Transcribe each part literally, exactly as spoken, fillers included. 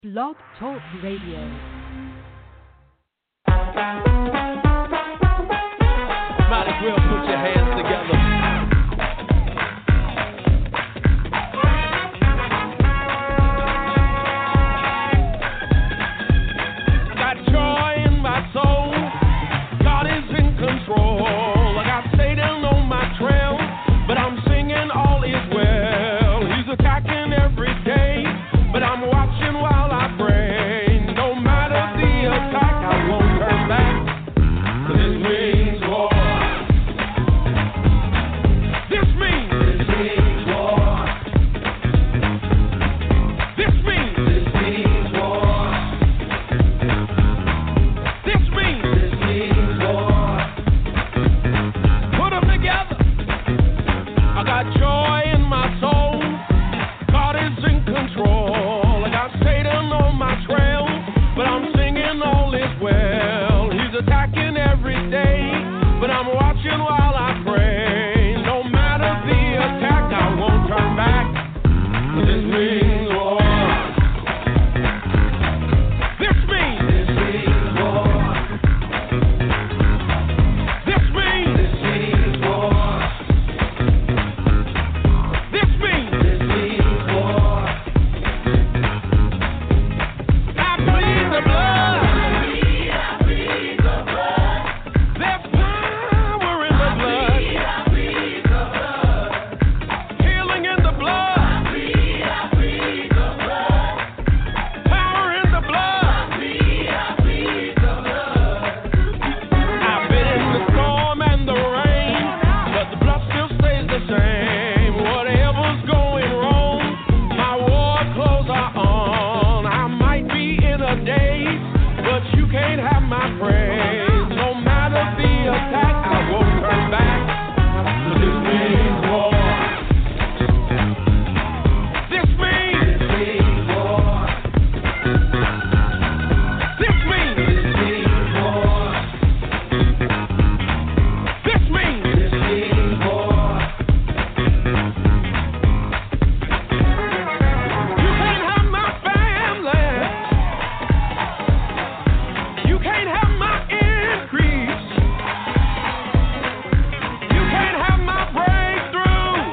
Blog Talk Radio. Might as well put your hands together. Got joy in my soul. God is in control. I got Satan on my trail, but I'm singing all is well. He's attacking every day, but I'm watching while I pray. No matter the attack, I won't turn back. 'Cause it means war. This means this means war. This means this means war. This means this means war. Put them together. I got joy in my soul. God is in control. I got Satan on my trail, but I'm singing all is well. He's attacking every day, but I'm watching while I pray. No matter the attack, I won't turn back. 'Cause this means war. This means this means war. This means this means war. This means this means war. I plead the blood. I plead the blood. There's power in the blood. I plead the blood. Healing in the blood. I plead the blood. Power in the blood. I plead the blood. I've been in the storm and the rain, but the blood still stays the same. Whatever's going wrong, my war clothes are on. I might be in a daze, but you can't have my praise. No matter the attack, I won't turn back. 'Cause this means war. This means this means war. This means this means war. This means this means war. You can't have my family. You can't have my increase. You can't have my breakthrough.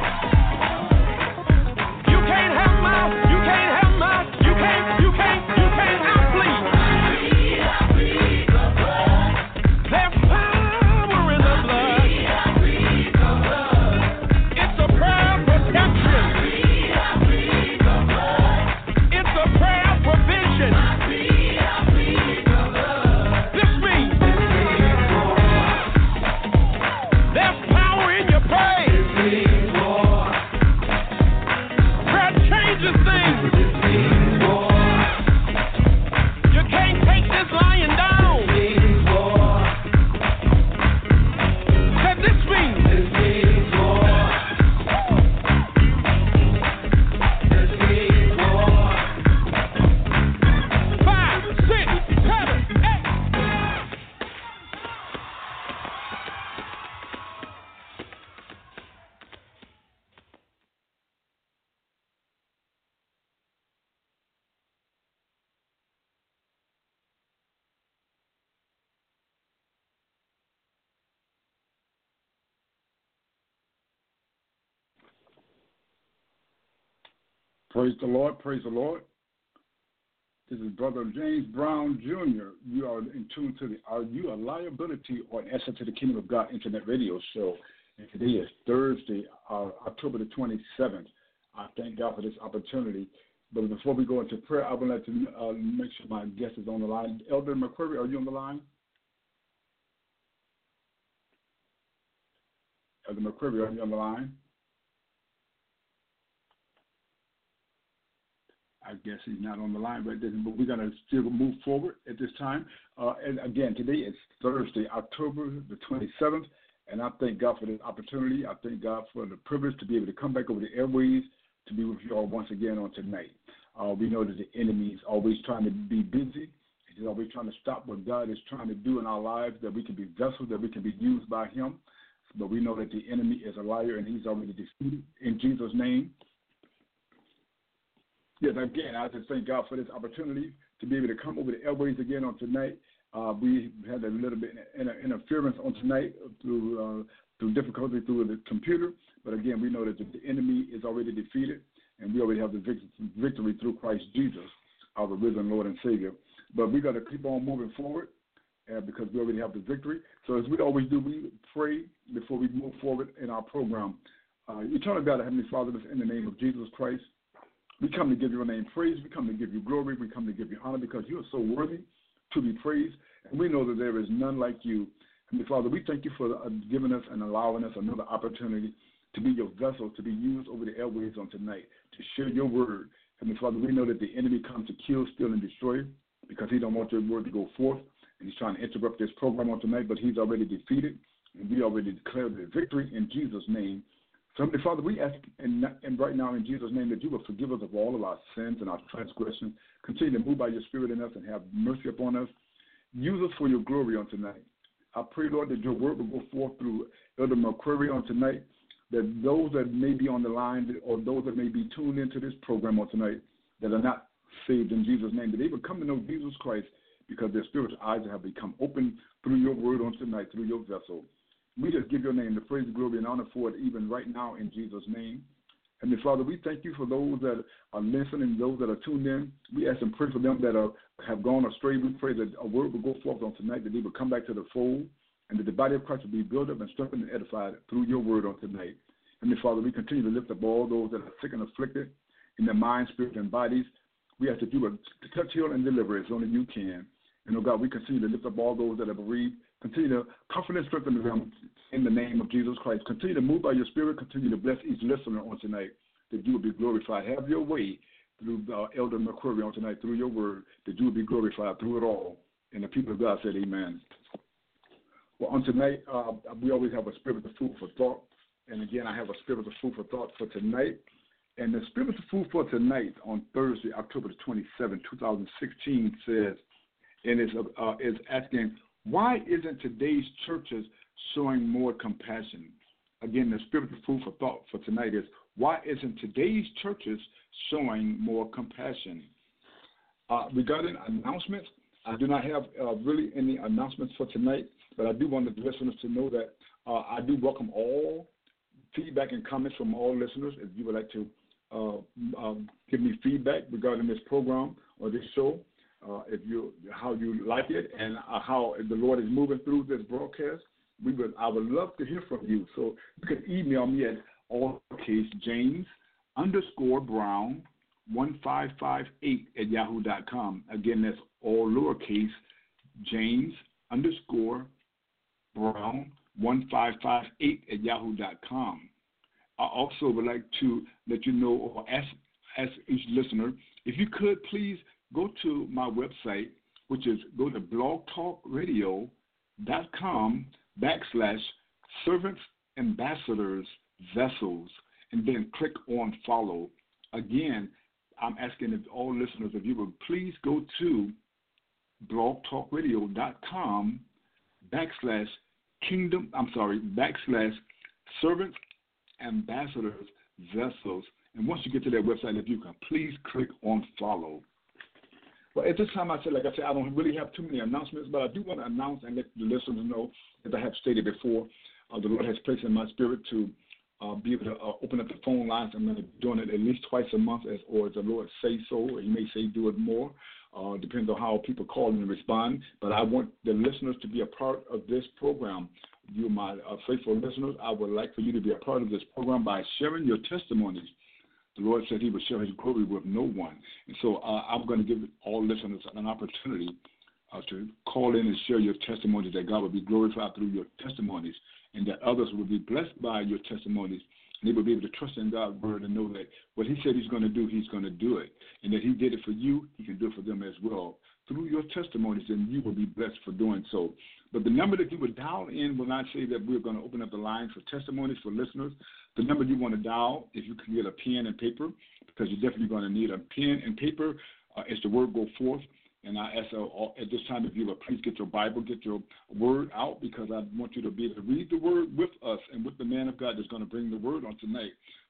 You can't have my, you can't have my, you can't, you can't, you can't, I plead. I plead the blood. There's power in the blood. I plead the blood. It's a prayer of protection. I plead the blood. It's a prayer of provision. I plead, I plead the blood. This means this means war. There's power in your praise. This means war. Prayer changes things. This means war. You can't take this lying down. This means war. Said this means this means war. This means war. Five, six, seven, eight. Praise the Lord, praise the Lord. This is Brother James Brown Junior You are in tune to the Are You a Liability or an Asset to the Kingdom of God Internet Radio Show. And today is Thursday, uh, October the twenty-seventh. I thank God for this opportunity. But before we go into prayer, I would like to uh, make sure my guest is on the line. Elder McCurry, are you on the line? Elder McCurry, are you on the line? I guess he's not on the line right there, but we're going to still move forward at this time. Uh, and again, today is Thursday, October the twenty-seventh, and I thank God for this opportunity. I thank God for the privilege to be able to come back over the airways to be with you all once again on tonight. Uh, we know that the enemy is always trying to be busy. He's always trying to stop what God is trying to do in our lives, that we can be vessels, that we can be used by him. But we know that the enemy is a liar, and he's already defeated in Jesus' name. Yes, again, I just thank God for this opportunity to be able to come over the airways again on tonight. Uh, we had a little bit of interference on tonight through uh, through difficulty through the computer, but again, we know that the enemy is already defeated, and we already have the victory through Christ Jesus, our risen Lord and Savior. But we got to keep on moving forward uh, because we already have the victory. So as we always do, we pray before we move forward in our program. Uh, Eternal God, Heavenly Father, in the name of Jesus Christ, we come to give your name praise. We come to give you glory. We come to give you honor because you are so worthy to be praised. And we know that there is none like you. Heavenly Father, we thank you for uh, giving us and allowing us another opportunity to be your vessel, to be used over the airways on tonight, to share your word. Heavenly Father, we know that the enemy comes to kill, steal, and destroy because he don't want your word to go forth. And he's trying to interrupt this program on tonight, but he's already defeated. And we already declared the victory in Jesus' name. So, Heavenly Father, we ask and, and right now in Jesus' name that you will forgive us of all of our sins and our transgressions. Continue to move by your Spirit in us and have mercy upon us. Use us for your glory on tonight. I pray, Lord, that your word will go forth through Elder McCreary on tonight, that those that may be on the line or those that may be tuned into this program on tonight that are not saved in Jesus' name, that they will come to know Jesus Christ because their spiritual eyes have become open through your word on tonight, through your vessel. We just give your name the praise, glory, and honor for it even right now in Jesus' name. And Father, we thank you for those that are listening, those that are tuned in. We ask and pray for them that are, have gone astray. We pray that a word will go forth on tonight, that they will come back to the fold, and that the body of Christ will be built up and strengthened and edified through your word on tonight. And Father, we continue to lift up all those that are sick and afflicted in their mind, spirit, and bodies. We ask that you will touch, heal, and deliver as only you can. And, oh God, we continue to lift up all those that are bereaved. Continue to comfort and strengthen them in the name of Jesus Christ. Continue to move by your Spirit. Continue to bless each listener on tonight, that you will be glorified. Have your way through uh, Elder McCreary on tonight, through your word, that you will be glorified through it all. And the people of God said amen. Well, on tonight, uh, we always have a spiritual food for thought. And again, I have a spiritual food for thought for tonight. And the spiritual food for tonight on Thursday, October the twenty-seventh, twenty sixteen says, and is, uh, is asking, why isn't today's churches showing more compassion? Again, the spiritual food for thought for tonight is, why isn't today's churches showing more compassion? Uh, regarding announcements, I do not have uh, really any announcements for tonight, but I do want the listeners to know that uh, I do welcome all feedback and comments from all listeners. If you would like to uh, um, give me feedback regarding this program or this show, Uh, if you how you like it and uh, how the Lord is moving through this broadcast, we would I would love to hear from you. So you can email me at all lowercase James underscore Brown one five five eight at yahoo dot com. Again, that's all lowercase James underscore Brown one five five eight at yahoo dot com. I also would like to let you know or ask ask each listener if you could please go to my website, which is go to blogtalkradio dot com backslash servants, ambassadors, vessels, and then click on follow. Again, I'm asking if all listeners, if you would please go to blogtalkradio dot com backslash kingdom, I'm sorry, backslash servants, ambassadors, vessels. And once you get to that website, if you can, please click on follow. Well, at this time, I said, like I said, I don't really have too many announcements, but I do want to announce and let the listeners know, as I have stated before, uh, the Lord has placed in my spirit to uh, be able to uh, open up the phone lines. I'm going to be doing it at least twice a month, as, or as the Lord say so, or He may say do it more. Uh, depends on how people call and respond. But I want the listeners to be a part of this program. You, my uh, faithful listeners, I would like for you to be a part of this program by sharing your testimonies. The Lord said He would share His glory with no one. And so uh, I'm going to give all listeners an opportunity uh, to call in and share your testimonies, that God will be glorified through your testimonies, and that others will be blessed by your testimonies. And they will be able to trust in God's word and know that what He said He's going to do, He's going to do it. And that He did it for you, He can do it for them as well. Through your testimonies, and you will be blessed for doing so. But the number that you would dial in when I say that we're going to open up the lines for testimonies for listeners, the number you want to dial, if you can get a pen and paper, because you're definitely going to need a pen and paper uh, as the word go forth. And I ask uh, at this time, if you would please get your Bible, get your word out, because I want you to be able to read the word with us and with the man of God that's going to bring the word on tonight.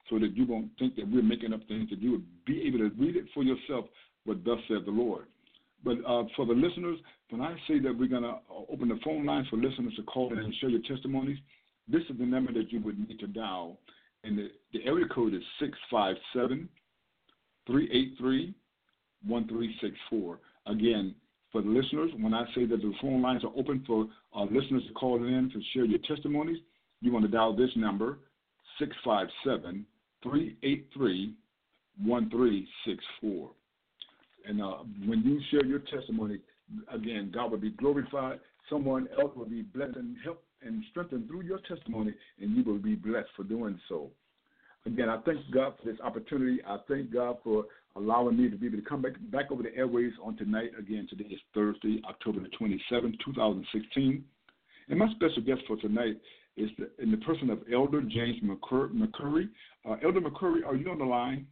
so that you won't think that we're making up things, that you would be able to read it for yourself, what thus said the Lord. But uh, for the listeners, when I say that we're going to open the phone lines for listeners to call in and share your testimonies, this is the number that you would need to dial. And the, the area code is six five seven, three eight three, one three six four. Again, for the listeners, when I say that the phone lines are open for uh, listeners to call in to share your testimonies, you want to dial this number, six five seven, three eight three, one three six four. And uh, when you share your testimony, again, God will be glorified. Someone else will be blessed and helped and strengthened through your testimony, and you will be blessed for doing so. Again, I thank God for this opportunity. I thank God for allowing me to be able to come back, back over the airways on tonight. Again, today is Thursday, October the twenty-seventh, two thousand sixteen. And my special guest for tonight is the, in the person of Elder James McCurry. Uh, Elder McCurry, are you on the line?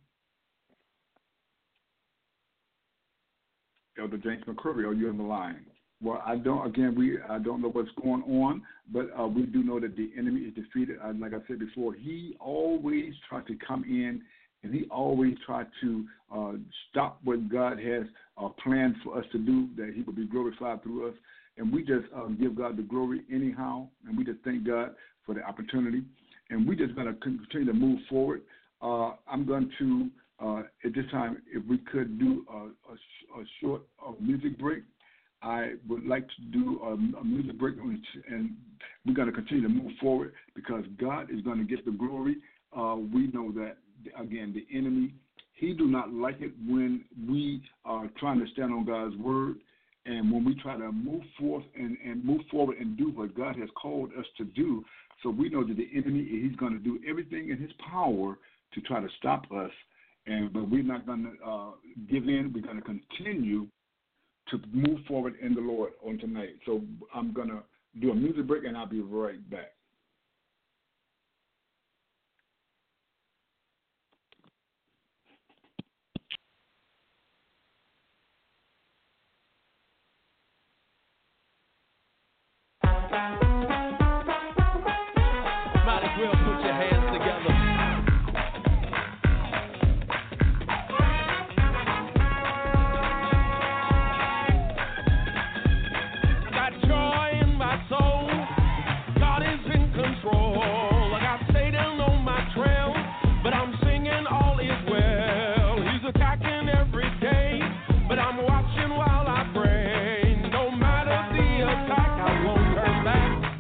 Elder James McCurry, are you on the line? Well, I don't. Again, we I don't know what's going on, but uh, we do know that the enemy is defeated. Uh, like I said before, he always tries to come in, and he always tries to uh, stop what God has uh, planned for us to do, that he will be glorified through us. And we just uh, give God the glory anyhow, and we just thank God for the opportunity. And we just going to continue to move forward. Uh, I'm going to, uh, at this time, if we could do a, a, a short uh, music break. I would like to do a, a music break, and we're going to continue to move forward because God is going to get the glory. Uh, we know that, again, the enemy, he do not like it when we are trying to stand on God's word and when we try to move forth and, and move forward and do what God has called us to do. So we know that the enemy, he's going to do everything in his power to try to stop us, and but we're not going to uh, give in. We're going to continue to move forward in the Lord on tonight. So I'm going to do a music break, and I'll be right back. Might as well put your hands together. Got joy in my soul. God is in control. I got Satan on my trail, but I'm singing all is well. He's attacking every day, but I'm watching while I pray. No matter the attack, I won't turn back.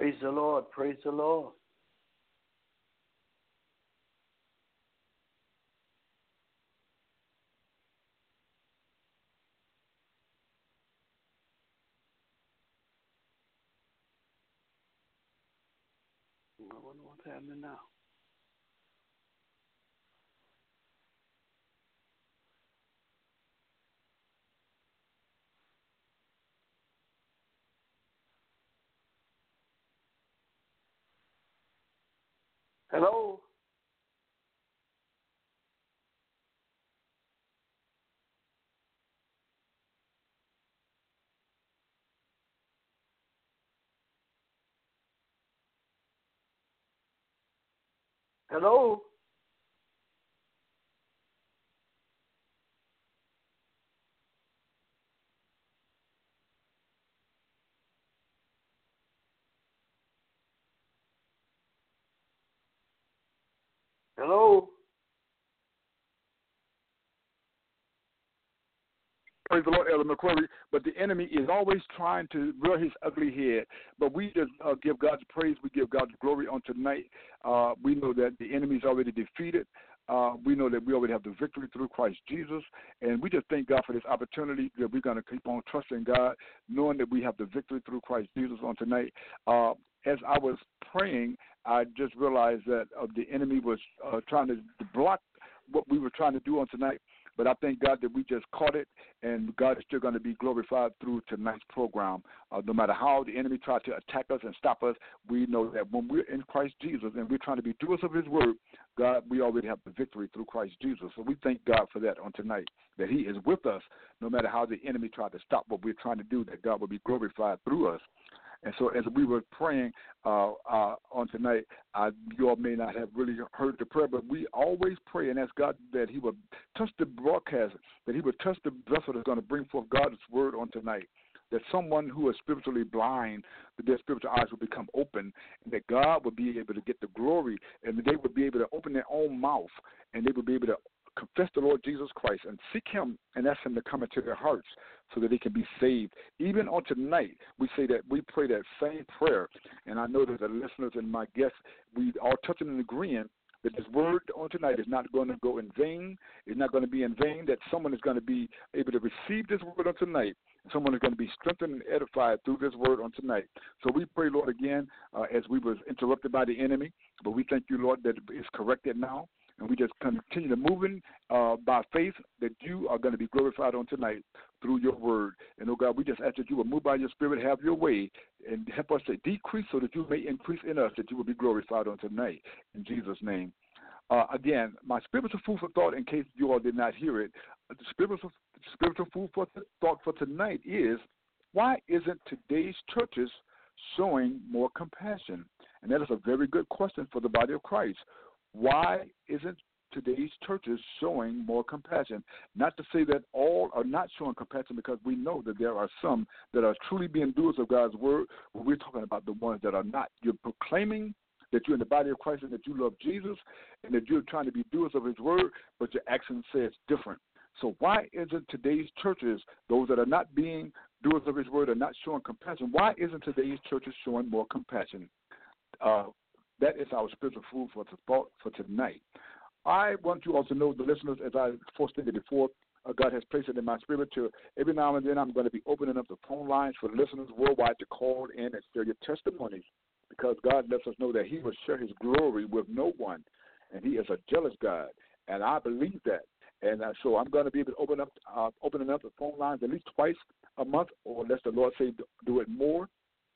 Praise the Lord. Praise the Lord. I wonder what's happening now. Hello? Hello? Hello? Praise the Lord, Elder McQuarrie. But the enemy is always trying to rear his ugly head. But we just uh, give God's praise. We give God's glory on tonight. Uh, we know that the enemy is already defeated. Uh, we know that we already have the victory through Christ Jesus. And we just thank God for this opportunity that we're going to keep on trusting God, knowing that we have the victory through Christ Jesus on tonight. Uh, as I was praying, I just realized that uh, the enemy was uh, trying to block what we were trying to do on tonight. But I thank God that we just caught it, and God is still going to be glorified through tonight's program. Uh, no matter how the enemy tried to attack us and stop us, we know that when we're in Christ Jesus and we're trying to be doers of his word, God, we already have the victory through Christ Jesus. So we thank God for that on tonight, that he is with us no matter how the enemy tried to stop what we're trying to do, that God will be glorified through us. And so as we were praying uh, uh, on tonight, uh, you all may not have really heard the prayer, but we always pray and ask God that he would touch the broadcast, that he would touch the vessel that's going to bring forth God's word on tonight, that someone who is spiritually blind, that their spiritual eyes will become open, and that God will be able to get the glory, and that they would be able to open their own mouth, and they would be able to confess the Lord Jesus Christ and seek him and ask him to come into their hearts so that they can be saved. Even on tonight, we say that we pray that same prayer, and I know that the listeners and my guests, we are touching and agreeing that this word on tonight is not going to go in vain. It's not going to be in vain, that someone is going to be able to receive this word on tonight. Someone is going to be strengthened and edified through this word on tonight. So we pray, Lord, again, uh, as we were interrupted by the enemy, but we thank you, Lord, that it's corrected now. And we just continue to moving uh, by faith that you are going to be glorified on tonight through your word. And, oh, God, we just ask that you will move by your spirit, have your way, and help us to decrease so that you may increase in us, that you will be glorified on tonight. In Jesus' name. Uh, again, my spiritual food for thought, in case you all did not hear it, the spiritual, spiritual food for thought for tonight is, why isn't today's churches showing more compassion? And that is a very good question for the body of Christ. Why isn't today's churches showing more compassion? Not to say that all are not showing compassion, because we know that there are some that are truly being doers of God's word, but we're talking about the ones that are not. You're proclaiming that you're in the body of Christ and that you love Jesus and that you're trying to be doers of his word, but your actions say it's different. So why isn't today's churches, those that are not being doers of his word, are not showing compassion? Why isn't today's churches showing more compassion? Uh, That is our spiritual food for thought for tonight. I want you all to know, the listeners, as I stated before, uh, God has placed it in my spirit to every now and then I'm going to be opening up the phone lines for listeners worldwide to call in and share your testimonies, because God lets us know that he will share his glory with no one, and he is a jealous God, and I believe that. And uh, so I'm going to be able to open up, uh, opening up the phone lines at least twice a month, or unless the Lord say do it more.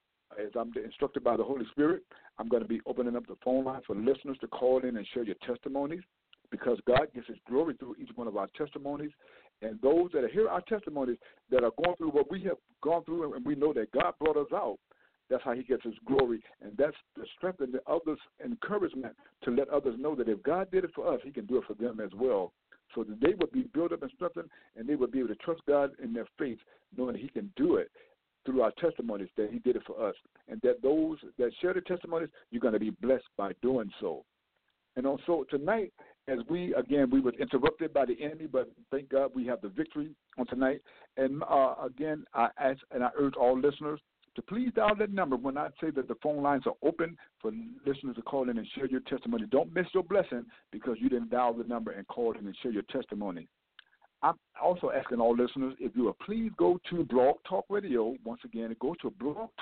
As I'm instructed by the Holy Spirit, I'm going to be opening up the phone line for listeners to call in and share your testimonies, because God gets his glory through each one of our testimonies. And those that hear our testimonies that are going through what we have gone through, and we know that God brought us out, that's how he gets his glory. And that's the strength and the others' encouragement to let others know that if God did it for us, he can do it for them as well. So that they would be built up and strengthened, and they would be able to trust God in their faith, knowing that he can do it through our testimonies, that he did it for us, and that those that share the testimonies, you're going to be blessed by doing so. And also tonight, as we, again, we were interrupted by the enemy, but thank God we have the victory on tonight. And uh, again, I ask and I urge all listeners to please dial that number when I say that the phone lines are open for listeners to call in and share your testimony. Don't miss your blessing because you didn't dial the number and call in and share your testimony. I'm also asking all listeners, if you will please go to Blog Talk Radio. Once again, go to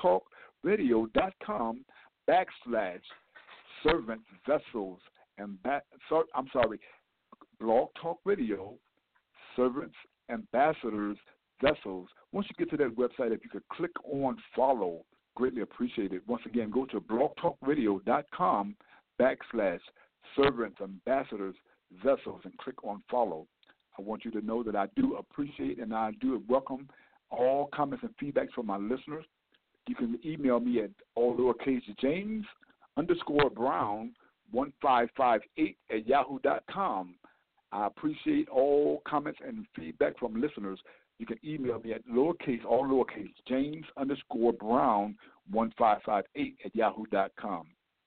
blogtalkradio.com backslash servants, vessels, and back, so, I'm sorry, Blog Talk Radio, servants, ambassadors, vessels. Once you get to that website, if you could click on follow, greatly appreciate it. Once again, go to blogtalkradio.com backslash servants, ambassadors, vessels, and click on follow. I want you to know that I do appreciate and I do welcome all comments and feedbacks from my listeners. You can email me at all lowercase James underscore Brown one five five eight at yahoo dot com. I appreciate all comments and feedback from listeners. You can email me at lowercase, all lowercase James underscore Brown one five five eight at yahoo dot com.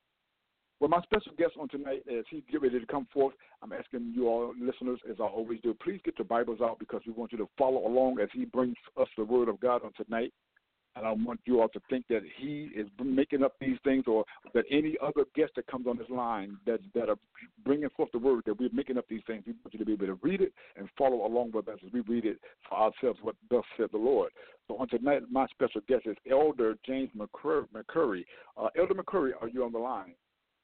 Well, my special guest on tonight, as he get ready to come forth, I'm asking you all listeners, as I always do, please get your Bibles out because we want you to follow along as he brings us the Word of God on tonight. And I want you all to think that he is making up these things, or that any other guest that comes on this line that that are bringing forth the Word, that we're making up these things. We want you to be able to read it and follow along with us as we read it for ourselves, what thus said the Lord. So on tonight, my special guest is Elder James McCurry. Uh, Elder McCurry, are you on the line?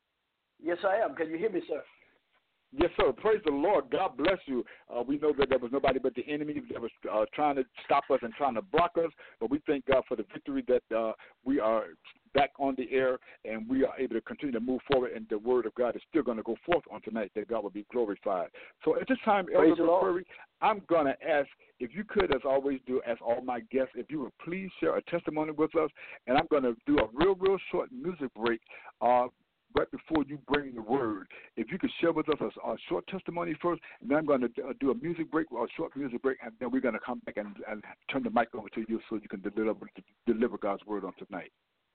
Yes, I am. Can you hear me, sir? Yes, sir. Praise the Lord. God bless you. Uh, we know that there was nobody but the enemy that was uh, trying to stop us and trying to block us, but we thank God for the victory that uh, we are back on the air and we are able to continue to move forward, and the Word of God is still going to go forth on tonight, that God will be glorified. So at this time, Praise Elder McCurry, I'm going to ask, if you could, as I always do, ask all my guests, if you would please share a testimony with us, and I'm going to do a real, real short music break uh, right before you bring the Word. If you could share with us a, a short testimony first, and then I'm going to do a music break, or a short music break, and then we're going to come back and, and turn the mic over to you so you can deliver deliver God's Word on tonight.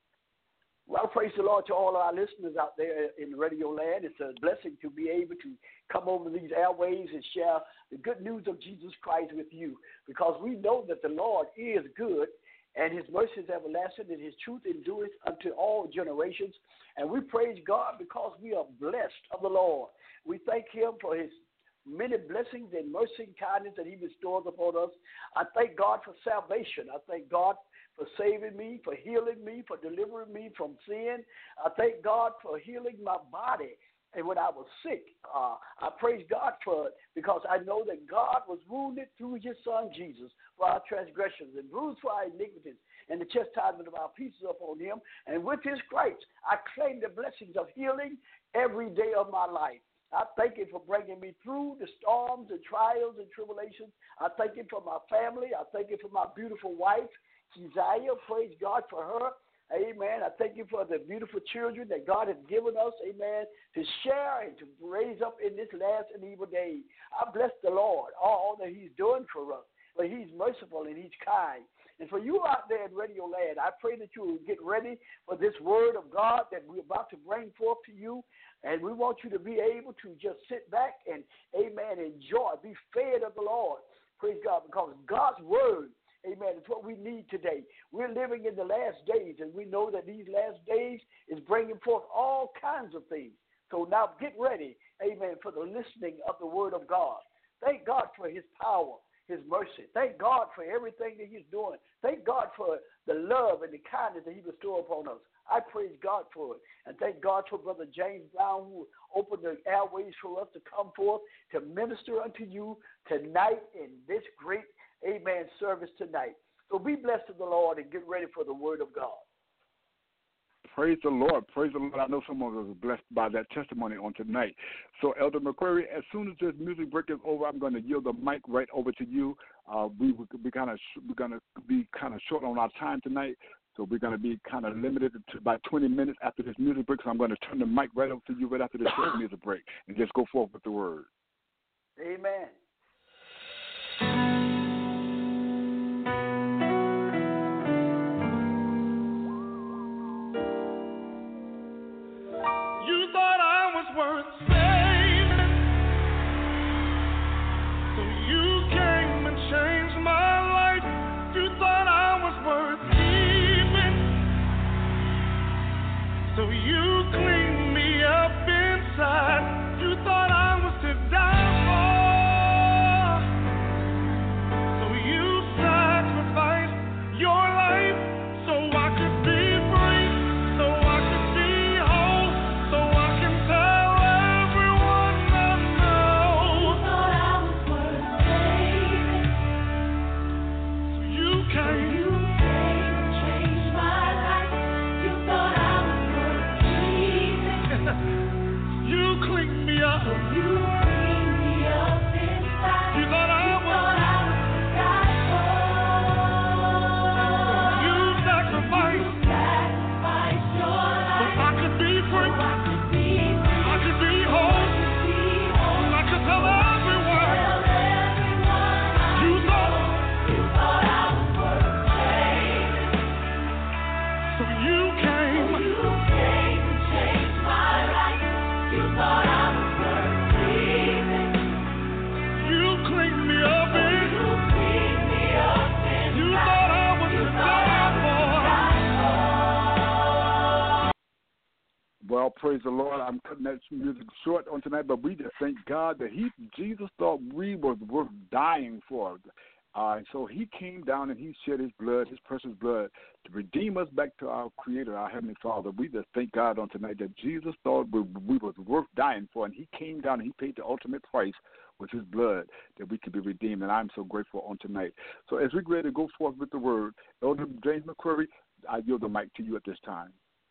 Well, praise the Lord to all our listeners out there in Radio Land. It's a blessing to be able to come over these airways and share the good news of Jesus Christ with you, because we know that the Lord is good, and his mercy is everlasting, and his truth endureth unto all generations. And we praise God because we are blessed of the Lord. We thank him for his many blessings and mercy and kindness that he bestows upon us. I thank God for salvation. I thank God for saving me, for healing me, for delivering me from sin. I thank God for healing my body. And when I was sick, uh, I praise God for it, because I know that God was wounded through his son Jesus for our transgressions and bruised for our iniquities, and the chastisement of our peace is upon him. And with his stripes, I claim the blessings of healing every day of my life. I thank him for bringing me through the storms and trials and tribulations. I thank him for my family. I thank him for my beautiful wife, Keziah. Praise God for her. Amen. I thank you for the beautiful children that God has given us, amen, to share and to raise up in this last and evil day. I bless the Lord, all that he's doing for us, but he's merciful and he's kind. And for you out there in Radio Land, I pray that you will get ready for this word of God that we're about to bring forth to you. And we want you to be able to just sit back and, amen, enjoy, be fed of the Lord. Praise God, because God's word, amen, it's what we need today. We're living in the last days, and we know that these last days is bringing forth all kinds of things. So now get ready, amen, for the listening of the word of God. Thank God for his power, his mercy. Thank God for everything that he's doing. Thank God for the love and the kindness that he bestowed upon us. I praise God for it. And thank God for Brother James Brown, who opened the airways for us to come forth to minister unto you tonight in this great, amen, service tonight. So be blessed to the Lord and get ready for the word of God. Praise the Lord. Praise the Lord. I know some of us are blessed by that testimony on tonight. So, Elder McCurry, as soon as this music break is over, I'm going to yield the mic right over to you. Uh, we we kind of we're going to be kind of short on our time tonight, so we're going to be kind of limited to about twenty minutes after this music break. So I'm going to turn the mic right over to you right after this short music break, and just go forth with the word. Amen. Worth saving, so you came and changed my life. You thought I was worth keeping, So you cleaned me up inside. You thought I was to die for. So you sacrificed your life so I could be free, so I could be whole, so I can tell everyone I know. You thought I was worth saving. So you came. You came and changed my life. You thought I was worth keeping. You cleaned me up. So you cleaned me up inside. You thought I was. Well, praise the Lord. I'm cutting that music short on tonight, but we just thank God that he, Jesus thought we were worth dying for. Uh, so he came down and he shed his blood, his precious blood, to redeem us back to our Creator, our Heavenly Father. We just thank God on tonight that Jesus thought we, we was worth dying for, and he came down and he paid the ultimate price with his blood that we could be redeemed, and I'm so grateful on tonight. So as we're ready to go forth with the word, Elder James McCurry, I yield the mic to you at this time.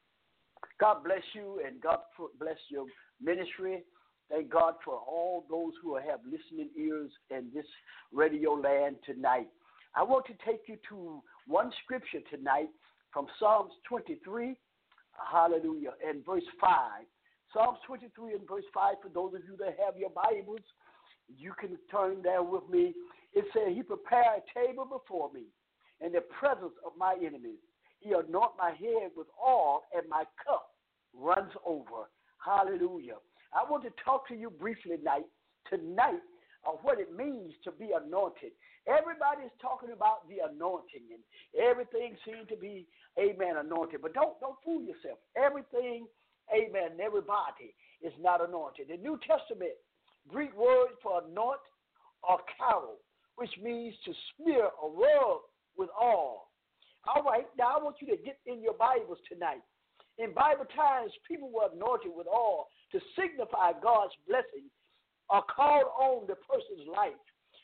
God bless you, and God bless your ministry. Thank God for all those who have listening ears in this radio land tonight. I want to take you to one scripture tonight from Psalms twenty-three, hallelujah, and verse five. Psalms twenty-three and verse five, for those of you that have your Bibles, you can turn there with me. It says, he prepared a table before me in the presence of my enemies. He anointed my head with oil, and my cup runs over. Hallelujah. I want to talk to you briefly tonight, tonight of what it means to be anointed. Everybody's talking about the anointing, and everything seems to be, amen, anointed. But don't, don't fool yourself. Everything, amen, everybody is not anointed. The New Testament, Greek word for anoint or karo, which means to smear or rub with oil. All right, now I want you to get in your Bibles tonight. In Bible times, people were anointed with oil to signify God's blessing or called on the person's life.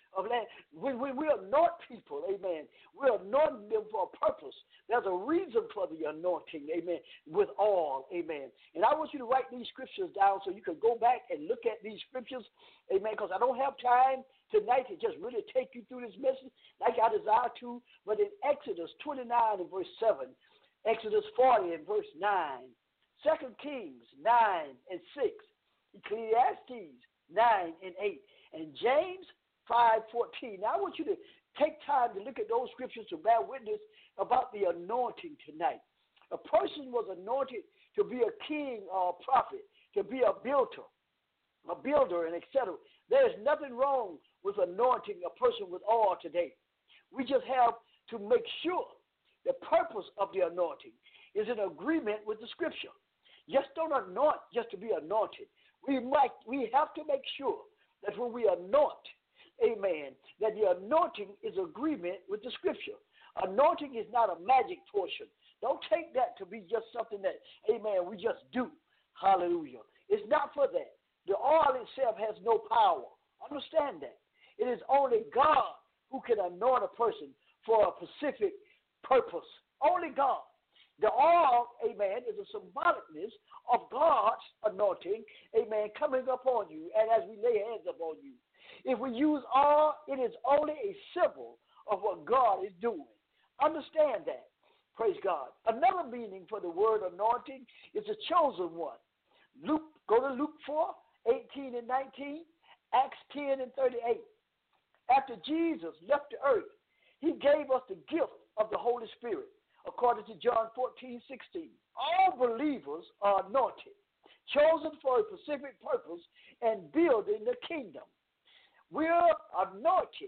When we anoint people, amen, we're anointing them for a purpose. There's a reason for the anointing, amen, with oil, amen. And I want you to write these scriptures down so you can go back and look at these scriptures, amen, because I don't have time tonight to just really take you through this message like I desire to. But in Exodus twenty-nine and verse seven, Exodus forty and verse nine, Second Kings nine and six, Ecclesiastes nine and eight, and James five fourteen. Now I want you to take time to look at those scriptures to bear witness about the anointing tonight. A person was anointed to be a king or a prophet, to be a builder, a builder, and et cetera. There is nothing wrong with anointing a person with oil today. We just have to make sure the purpose of the anointing is in agreement with the scripture. Just don't anoint just to be anointed. We might, we have to make sure that when we anoint, amen, that the anointing is agreement with the scripture. Anointing is not a magic portion. Don't take that to be just something that, amen, we just do. Hallelujah. It's not for that. The oil itself has no power. Understand that. It is only God who can anoint a person for a specific purpose. Only God. The oil, amen, is a symbolicness of God's anointing, amen, coming upon you, and as we lay hands upon you. If we use oil, it is only a symbol of what God is doing. Understand that. Praise God. Another meaning for the word anointing is a chosen one. Luke, go to Luke four, eighteen and nineteen, Acts ten and thirty-eight. After Jesus left the earth, he gave us the gift of the Holy Spirit, according to John fourteen, sixteen. All believers are anointed, chosen for a specific purpose, and building the kingdom. We're anointed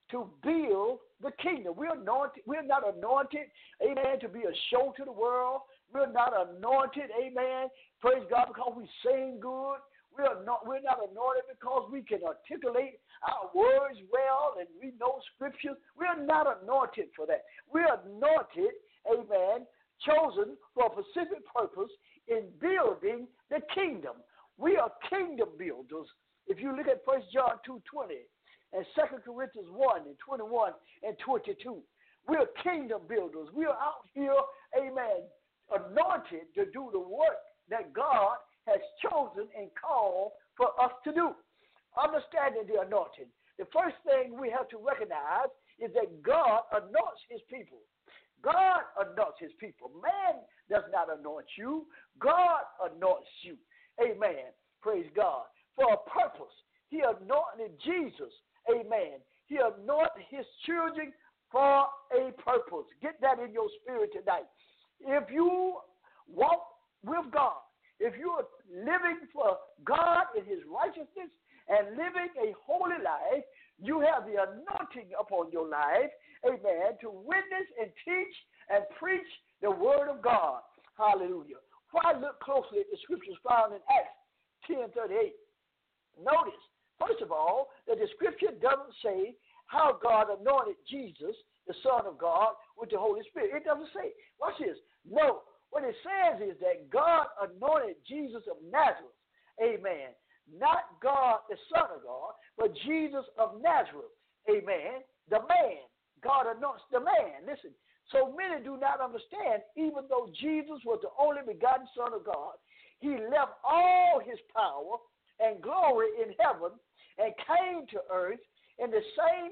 to build the kingdom. We're anointed. We're not anointed, amen, to be a show to the world. We're not anointed, amen, praise God, because we sing good. We're not, we're not anointed because we can articulate our words well and we know scriptures. We're not anointed for that. We're anointed, amen, chosen for a specific purpose in building the kingdom. We are kingdom builders. If you look at First John two twenty and Second Corinthians one and twenty-one and twenty-two, we're kingdom builders. We are out here, amen, anointed to do the work that God has chosen and called for us to do. Understanding the anointing, the first thing we have to recognize is that God anoints his people. God anoints his people. Man does not anoint you. God anoints you. Amen. Praise God. For a purpose. He anointed Jesus. Amen. He anointed his children for a purpose. Get that in your spirit tonight. If you walk with God, if you are living for God in his righteousness and living a holy life, you have the anointing upon your life, amen, to witness and teach and preach the word of God. Hallelujah. Why look closely at the scriptures found in Acts ten thirty-eight? Notice, first of all, that the scripture doesn't say how God anointed Jesus, the Son of God, with the Holy Spirit. It doesn't say. Watch this. No. What it says is that God anointed Jesus of Nazareth. Amen. Not God, the Son of God, but Jesus of Nazareth. Amen. The man. God anoints the man. Listen, so many do not understand, even though Jesus was the only begotten Son of God, he left all his power and glory in heaven and came to earth in the same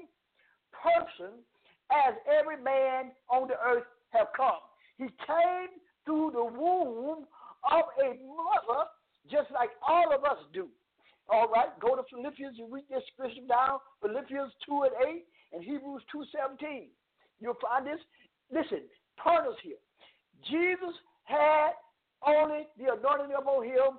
person as every man on the earth have come. He came through the womb of a mother just like all of us do. All right, go to Philippians, you read this scripture down, Philippians two and eight and Hebrews two seventeen. You'll find this. Listen, turn us here. Jesus had only the anointing upon him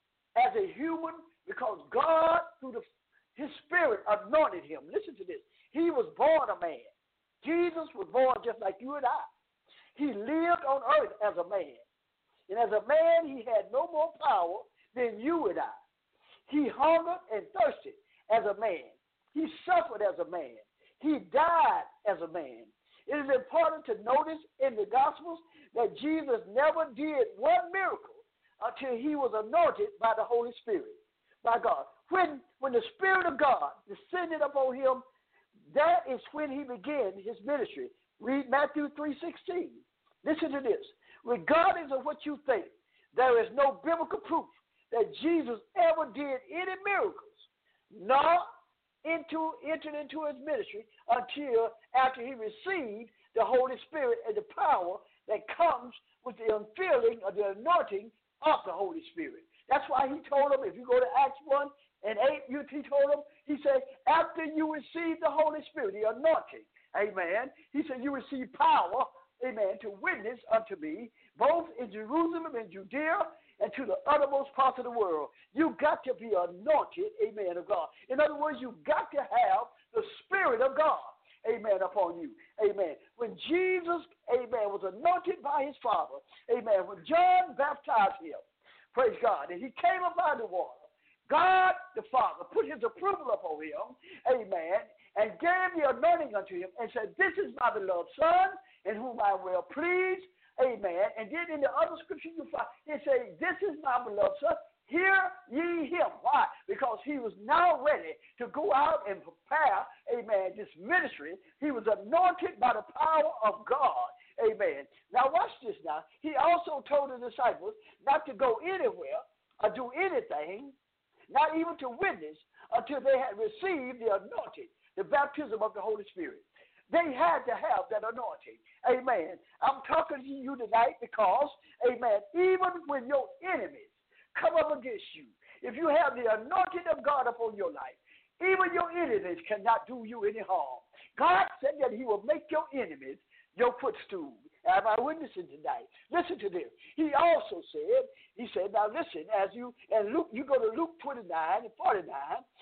as a human because God, through the, his spirit, anointed him. Listen to this. He was born a man. Jesus was born just like you and I. He lived on earth as a man. And as a man, he had no more power than you and I. He hungered and thirsted as a man. He suffered as a man. He died as a man. It is important to notice in the Gospels that Jesus never did one miracle until he was anointed by the Holy Spirit, by God. When, when the Spirit of God descended upon him, that is when he began his ministry. Read Matthew three sixteen. Listen to this. Regardless of what you think, there is no biblical proof that Jesus ever did any miracles, nor into, entered into his ministry until after he received the Holy Spirit and the power that comes with the unfilling or the anointing of the Holy Spirit. That's why he told them, if you go to Acts one and eight, he told them, he said, after you receive the Holy Spirit, the anointing, amen, he said, you receive power, amen, to witness unto me, both in Jerusalem and Judea and to the uttermost parts of the world. You got to be anointed, amen, of God. In other words, you got to have the Spirit of God, amen, upon you, amen. When Jesus, amen, was anointed by his Father, amen, when John baptized him, praise God, and he came up out of the water, God the Father put his approval upon him, amen, and gave the anointing unto him and said, this is my beloved Son, in whom I am well pleased, amen. And then in the other scripture you find, he said, this is my beloved Son, hear ye him. Why? Because he was now ready to go out and prepare, amen, this ministry. He was anointed by the power of God, amen. Now watch this now. He also told the disciples not to go anywhere or do anything, not even to witness, until they had received the anointing, the baptism of the Holy Spirit. They had to have that anointing. Amen. I'm talking to you tonight because, amen, even when your enemies come up against you, if you have the anointing of God upon your life, even your enemies cannot do you any harm. God said that he will make your enemies your footstool. Am I witnessing tonight? Listen to this. He also said, he said, now listen, as you, and Luke, you go to Luke twenty-nine and forty-nine,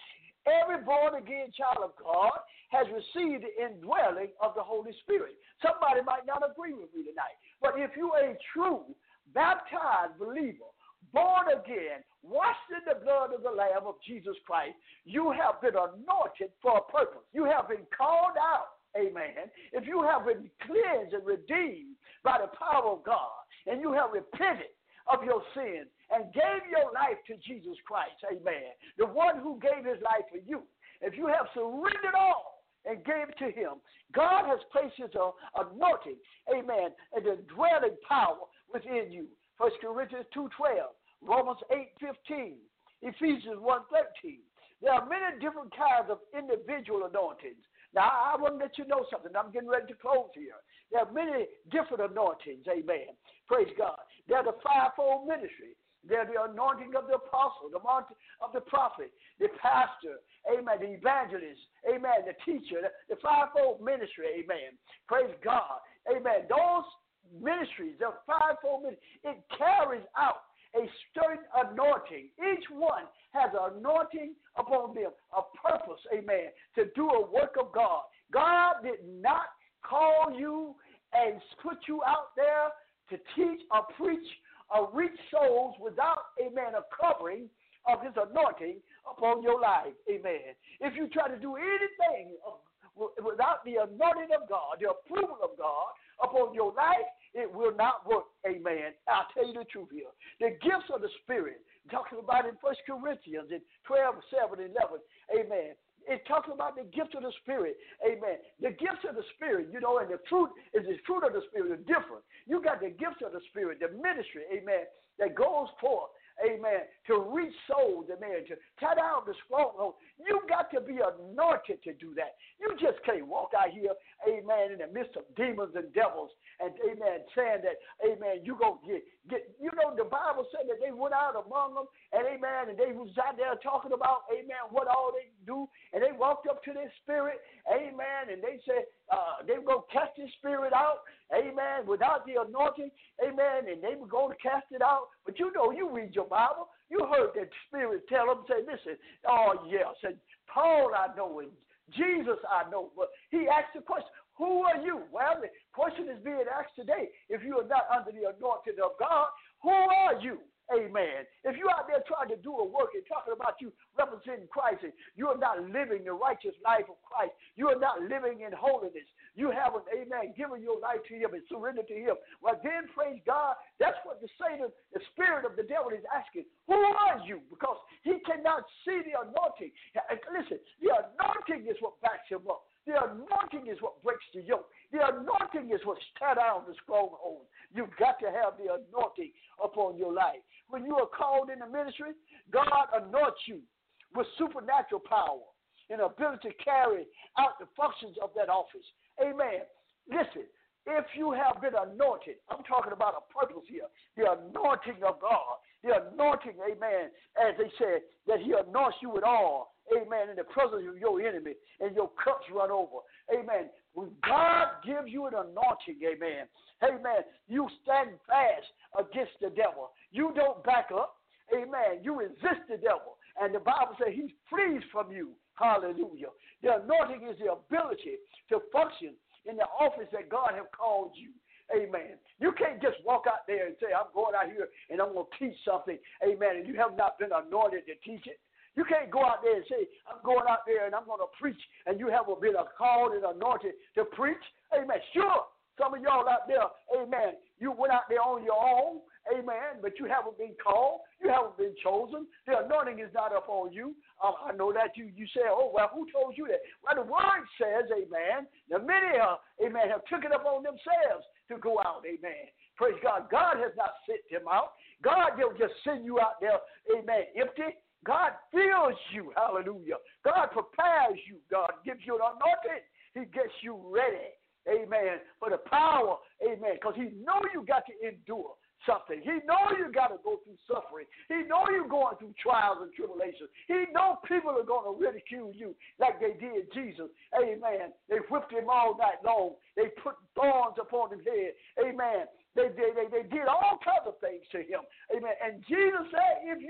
Every born-again child of God has received the indwelling of the Holy Spirit. Somebody might not agree with me tonight, but if you are a true baptized believer, born again, washed in the blood of the Lamb of Jesus Christ, you have been anointed for a purpose. You have been called out, amen. If you have been cleansed and redeemed by the power of God, and you have repented of your sins and gave your life to Jesus Christ, amen, the one who gave his life for you, if you have surrendered all and gave it to him, God has placed his uh, anointing, amen, and the dwelling power within you. First Corinthians two twelve, Romans eight fifteen, Ephesians one thirteen. There are many different kinds of individual anointings. Now, I want to let you know something. I'm getting ready to close here. There are many different anointings, amen. Praise God. There's the fivefold ministry. There's the anointing of the apostle, the anointing of the prophet, the pastor, amen, the evangelist, amen, the teacher, the, the fivefold ministry, amen. Praise God, amen. Those ministries, the fivefold ministry, it carries out a certain anointing. Each one has an anointing upon them, a purpose, amen, to do a work of God. God did not call you and put you out there to teach or preach or reach souls without, amen, a covering of his anointing upon your life, amen. If you try to do anything without the anointing of God, the approval of God upon your life, it will not work, amen. I'll tell you the truth here. The gifts of the Spirit, talking about in First Corinthians in twelve, seven, eleven, amen. It talks about the gift of the Spirit. Amen. The gifts of the Spirit, you know, and the fruit is the fruit of the Spirit are different. You got the gifts of the Spirit, the ministry, amen, that goes forth, amen, to reach souls, amen, to tear down the stronghold. You got to be anointed to do that. You just can't walk out here, amen, in the midst of demons and devils and, amen, saying that, amen, you going to get, get, you know, the Bible said that they went out among them and, amen, and they was out there talking about, amen, what all they do. And they walked up to their spirit, amen, and they said uh, they were going to cast this spirit out, amen, without the anointing, amen, and they were going to cast it out. But you know, you read your Bible, you heard that spirit tell them, say, listen, oh, yeah, said, Paul I know, and Jesus I know. But he asked the question, who are you? Well, the question is being asked today. If you are not under the anointing of God, who are you? Amen. If you're out there trying to do a work and talking about you representing Christ and you are not living the righteous life of Christ, you are not living in holiness, you haven't, amen, given your life to him and surrendered to him, well then, praise God, that's what the Satan, the spirit of the devil is asking. Who are you? Because he cannot see the anointing. Listen, the anointing is what backs him up. The anointing is what breaks the yoke. The anointing is what tears down the stronghold. You've got to have the anointing upon your life. When you are called in the ministry, God anoints you with supernatural power and ability to carry out the functions of that office. Amen. Listen, if you have been anointed, I'm talking about a purpose here, the anointing of God, the anointing, amen, as they said, that he anoints you with oil, amen, in the presence of your enemy, and your cups run over. Amen. When God gives you an anointing, amen, amen, you stand fast against the devil. You don't back up. Amen. You resist the devil. And the Bible says he flees from you. Hallelujah. The anointing is the ability to function in the office that God has called you. Amen. You can't just walk out there and say, I'm going out here and I'm going to teach something. Amen. And you have not been anointed to teach it. You can't go out there and say, I'm going out there and I'm going to preach, and you haven't been called and anointed to preach. Amen. Sure, some of y'all out there, amen, you went out there on your own, amen, but you haven't been called. You haven't been chosen. The anointing is not upon you. Uh, I know that you, you say, oh, well, who told you that? Well, the word says, amen, the many, uh, amen, have took it upon themselves to go out, amen. Praise God. God has not sent them out. God will just send you out there, amen, empty. God fills you, hallelujah. God prepares you. God gives you an anointing. He gets you ready, amen, for the power, amen, because he know you got to endure something. He know you got to go through suffering. He know you're going through trials and tribulations. He know people are going to ridicule you like they did Jesus, amen. They whipped him all night long. They put thorns upon his head, amen. They, they, they, they did all kinds of things to him, amen. And Jesus said, if you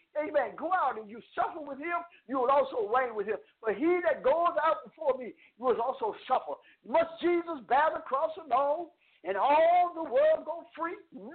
amen, go out and you suffer with him, you will also reign with him. But he that goes out before me, you will also suffer. Must Jesus bear the cross alone and all the world go free?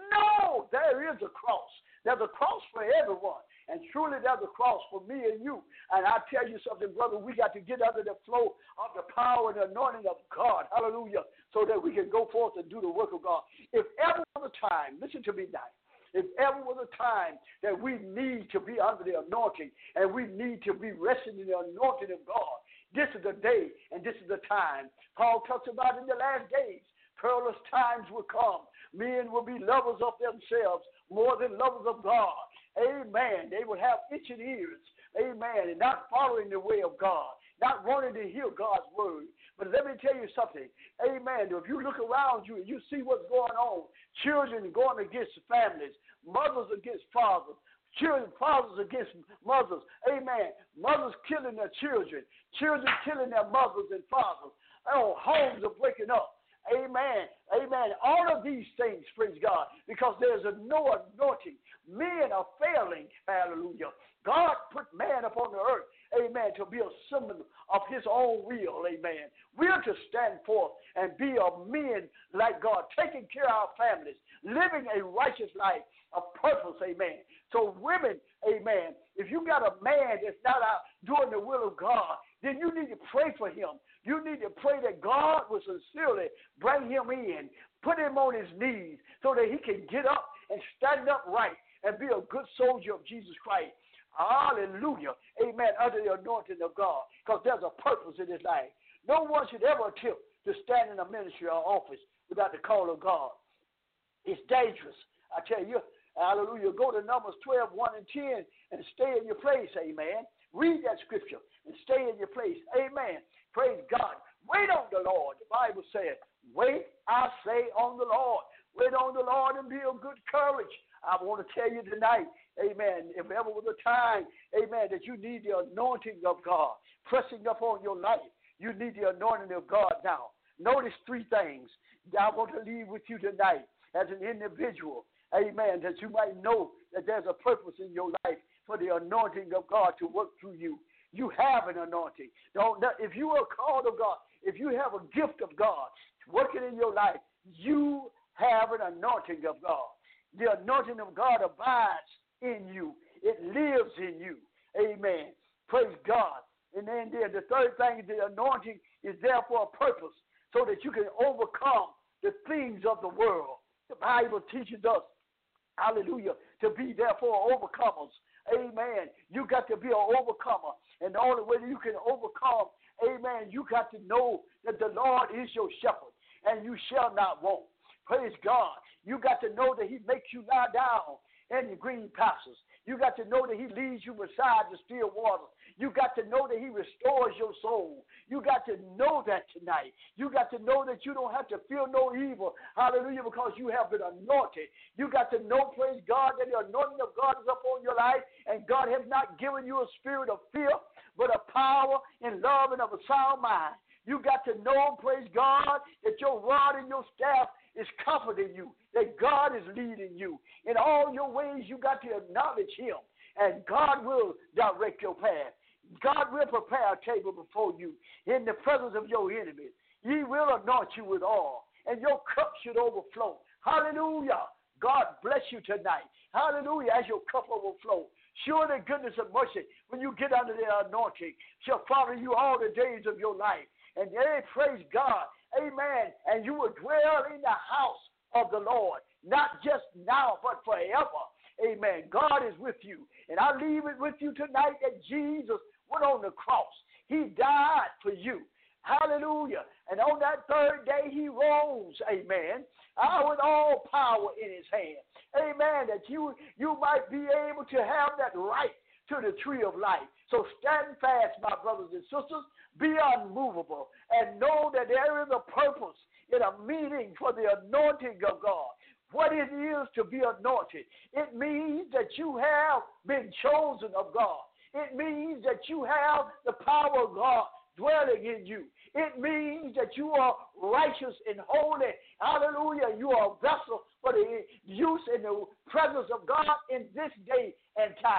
No, there is a cross. There's a cross for everyone. And truly there's a cross for me and you. And I tell you something, brother, we got to get under the flow of the power and the anointing of God. Hallelujah. So that we can go forth and do the work of God. If ever was a time, listen to me now. If ever was a time that we need to be under the anointing and we need to be resting in the anointing of God, this is the day and this is the time. Paul talks about in the last days, perilous times will come. Men will be lovers of themselves more than lovers of God. Amen. They will have itching ears. Amen. And not following the way of God. Not wanting to hear God's word. But let me tell you something. Amen. If you look around you and you see what's going on, children going against families, mothers against fathers, children, fathers against mothers. Amen. Mothers killing their children, children killing their mothers and fathers. Oh, homes are breaking up. Amen. Amen. All of these things, praise God, because there's a no anointing. Men are failing. Hallelujah. God put man upon the earth, amen, to be a symbol of his own will, amen. We're to stand forth and be a men like God, taking care of our families, living a righteous life of purpose, amen. So women, amen, if you got a man that's not out doing the will of God, then you need to pray for him. You need to pray that God will sincerely bring him in, put him on his knees so that he can get up and stand up right and be a good soldier of Jesus Christ. Hallelujah. Amen. Under the anointing of God. Because there's a purpose in his life. No one should ever attempt to stand in a ministry or office without the call of God. It's dangerous. I tell you, hallelujah. Go to Numbers twelve, one and ten and stay in your place. Amen. Read that scripture and stay in your place. Amen. Praise God. Wait on the Lord. The Bible says, wait, I say, on the Lord. Wait on the Lord and be of good courage. I want to tell you tonight, amen, if ever was a time, amen, that you need the anointing of God pressing upon your life, you need the anointing of God now. Notice three things that I want to leave with you tonight as an individual, amen, that you might know that there's a purpose in your life for the anointing of God to work through you. You have an anointing. Don't, if you are called of God, if you have a gift of God working in your life, you have an anointing of God. The anointing of God abides in you. It lives in you. Amen. Praise God. And then the, the third thing, the anointing is there for a purpose so that you can overcome the things of the world. The Bible teaches us, hallelujah, to be therefore overcomers. Amen. You got to be an overcomer. And the only way that you can overcome, amen, you got to know that the Lord is your shepherd and you shall not want. Praise God. You got to know that he makes you lie down in the green pastures. You got to know that he leads you beside the still waters. You got to know that he restores your soul. You got to know that tonight. You got to know that you don't have to feel no evil. Hallelujah, because you have been anointed. You got to know, praise God, that the anointing of God is upon your life, and God has not given you a spirit of fear, but a power and love and of a sound mind. You got to know, praise God, that your rod and your staff is comforting you, that God is leading you. In all your ways, you got to acknowledge him, and God will direct your path. God will prepare a table before you in the presence of your enemies. He will anoint you with oil, and your cup should overflow. Hallelujah. God bless you tonight. Hallelujah. As your cup overflow. Surely goodness and mercy, when you get under the anointing, shall follow you all the days of your life. And hey, praise God. Amen. And you will dwell in the house of the Lord, not just now, but forever. Amen. God is with you. And I leave it with you tonight that Jesus went on the cross. He died for you. Hallelujah. And on that third day, he rose. Amen. Uh, with all power in his hand. Amen. That you, you might be able to have that right to the tree of life. So stand fast, my brothers and sisters. Be unmovable and know that there is a purpose in a meeting for the anointing of God. What it is to be anointed. It means that you have been chosen of God. It means that you have the power of God dwelling in you. It means that you are righteous and holy. Hallelujah. You are a vessel for the use in the presence of God in this day and time.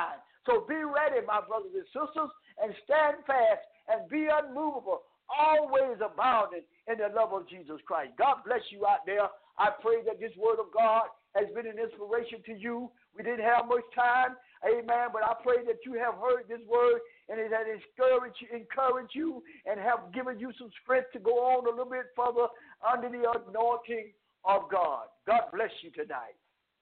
So be ready, my brothers and sisters, and stand fast and be unmovable, always abounding in the love of Jesus Christ. God bless you out there. I pray that this word of God has been an inspiration to you. We didn't have much time, amen, but I pray that you have heard this word and it has encouraged you, encouraged you and have given you some strength to go on a little bit further under the anointing of God. God bless you tonight.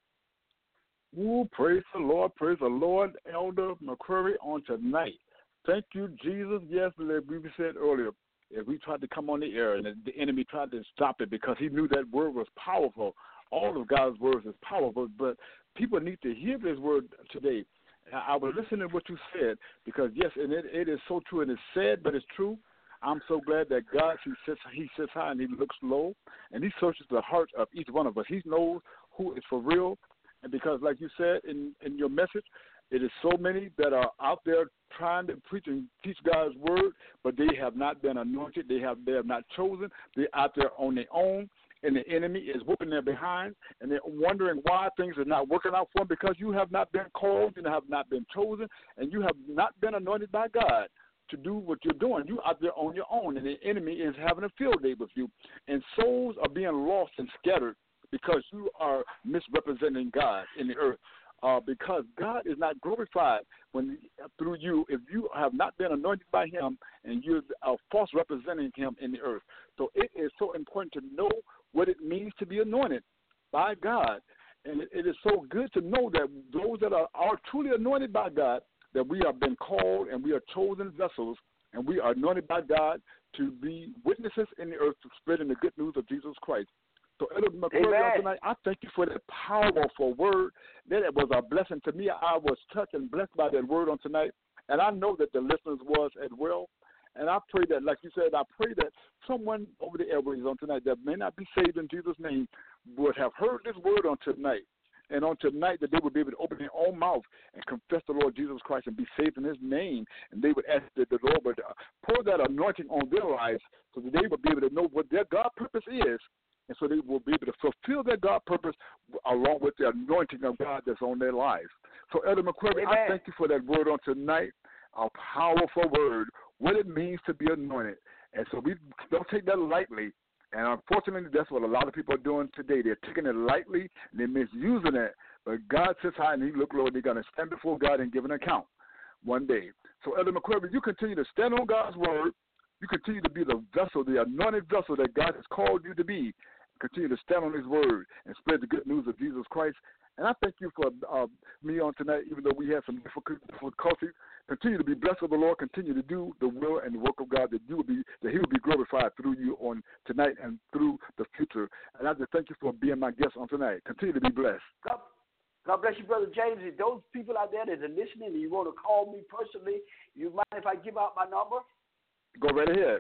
Ooh, praise the Lord, praise the Lord, Elder McCurry, on tonight. Thank you, Jesus. Yes, like we said earlier, if we tried to come on the air and the enemy tried to stop it because he knew that word was powerful. All of God's words is powerful, but people need to hear this word today. I was listening to what you said because, yes, and it, it is so true, and it's sad, but it's true. I'm so glad that God, he sits, he sits high and he looks low, and he searches the heart of each one of us. He knows who is for real, and because, like you said in, in your message, it is so many that are out there trying to preach and teach God's word, but they have not been anointed. They have they have not chosen. They're out there on their own, and the enemy is whooping their behind, and they're wondering why things are not working out for them because you have not been called, you have not been chosen, and you have not been anointed by God to do what you're doing. You're out there on your own, and the enemy is having a field day with you, and souls are being lost and scattered because you are misrepresenting God in the earth. Uh, because God is not glorified when through you if you have not been anointed by him and you're uh, false representing him in the earth. So it is so important to know what it means to be anointed by God. And it, it is so good to know that those that are, are truly anointed by God, that we have been called and we are chosen vessels and we are anointed by God to be witnesses in the earth to spreading the good news of Jesus Christ. So, Elder McCurry, tonight, I thank you for that powerful word. That it was a blessing to me. I was touched and blessed by that word on tonight, and I know that the listeners was as well. And I pray that, like you said, I pray that someone over the airways on tonight that may not be saved in Jesus' name would have heard this word on tonight. And on tonight that they would be able to open their own mouth and confess the Lord Jesus Christ and be saved in his name. And they would ask that the Lord would pour that anointing on their lives so that they would be able to know what their God purpose is. And so they will be able to fulfill their God purpose along with the anointing of God that's on their lives. So, Elder McCurry, I thank you for that word on tonight, a powerful word, what it means to be anointed. And so we don't take that lightly. And unfortunately, that's what a lot of people are doing today. They're taking it lightly, and they're misusing it. But God sits high and he looks low, and they're going to stand before God and give an account one day. So, Elder McCurry, you continue to stand on God's word. You continue to be the vessel, the anointed vessel that God has called you to be. Continue to stand on his word and spread the good news of Jesus Christ. And I thank you for uh, me on tonight, even though we had some difficulties. Continue to be blessed of the Lord. Continue to do the will and the work of God that you will be, that he will be glorified through you on tonight and through the future. And I just thank you for being my guest on tonight. Continue to be blessed. God, God bless you, Brother James. If those people out there that are listening and you want to call me personally, you mind if I give out my number? Go right ahead.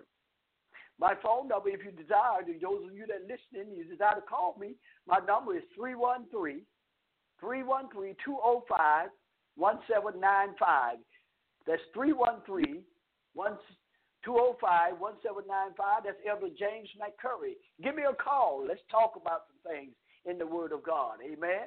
My phone number, if you desire, those of you that are listening, you desire to call me, my number is three one three, three one three, two oh five, one seven nine five. That's three one three, two oh five, one seven nine five. That's Elder James McCurry. Give me a call. Let's talk about some things in the Word of God. Amen.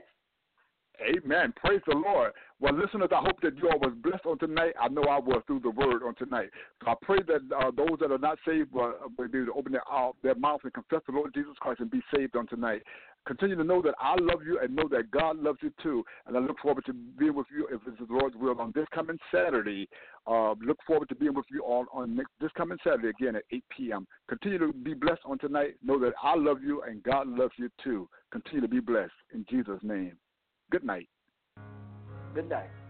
Amen. Praise the Lord. Well, listeners, I hope that you all was blessed on tonight. I know I was through the word on tonight. So I pray that uh, those that are not saved will, will be able to open their, uh, their mouth and confess the Lord Jesus Christ and be saved on tonight. Continue to know that I love you and know that God loves you too. And I look forward to being with you, if it's the Lord's will, on this coming Saturday. Uh, look forward to being with you all on next, this coming Saturday again at eight p.m. Continue to be blessed on tonight. Know that I love you and God loves you too. Continue to be blessed in Jesus' name. Good night. Good night.